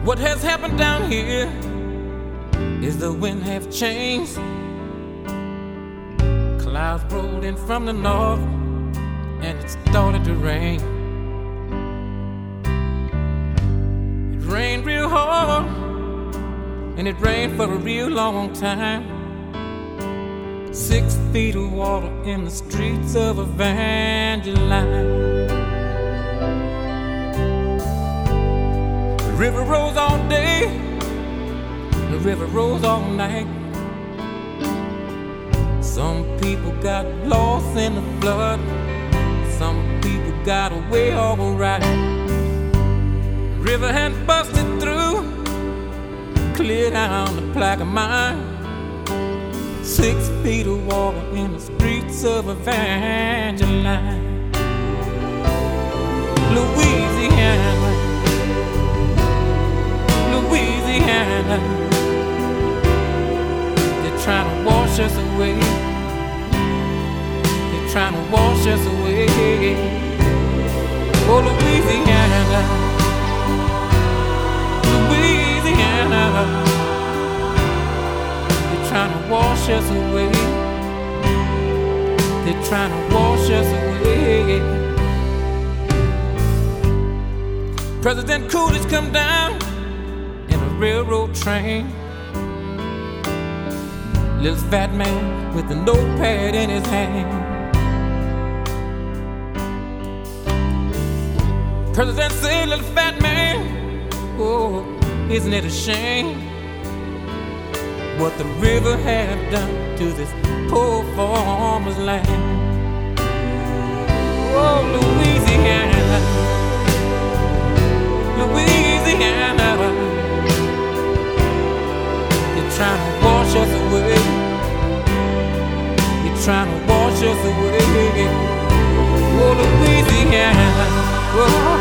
What has happened down here is the wind have changed. Clouds rolled in from the north and it started to rain. It rained real hard and it rained for a real long time. 6 feet of water in the streets of Evangeline. The river rose all day, the river rose all night. Some people got lost in the flood, some people got away alright. The river had busted through, cleared down the Plaquemine. 6 feet of water in the streets of Evangeline, Louisiana, Louisiana. They're trying to wash us away. They're trying to wash us away. Oh, Louisiana, Louisiana. They're trying to wash us away. They're trying to wash us away. President Coolidge come down in a railroad train. Little fat man with a notepad in his hand. President said, little fat man, oh, isn't it a shame what the river have done to this poor farmer's land? Oh, Louisiana, Louisiana. You're trying to wash us away. You're trying to wash us away. Oh, Louisiana, oh.